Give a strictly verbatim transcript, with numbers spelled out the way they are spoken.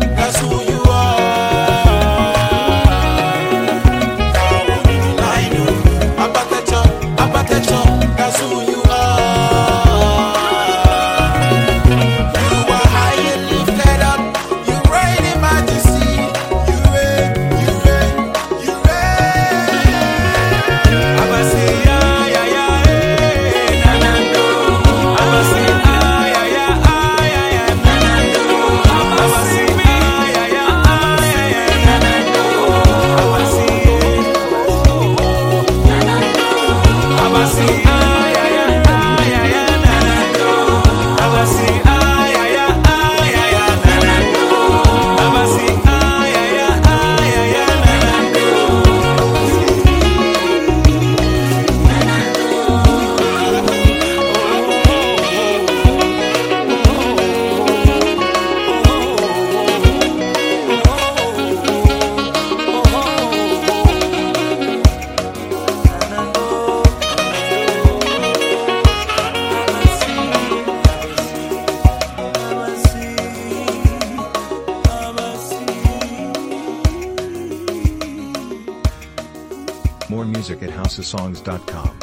that's who you are. I know, Abatecho, Abatecho, that's who you are. You are high and lifted up, you reign in majesty, you reign, you reign, you reign. Abasi, yeah, yeah, yeah, eh, Nanando. Abasi, ah, yeah, yeah, ah, yeah, yeah, Nanando. Abasi, ah, yeah, yeah, ah, yeah, yeah, Nanando. Abasi, Abasi, ah, yeah, yeah, ah, yeah, yeah, Nanando. Abasi, ah, yeah, yeah, ah, yeah, yeah, Nanando. Abasi, ah, yeah, yeah, ah, yeah, yeah, Nanando. More music at house of songs dot com.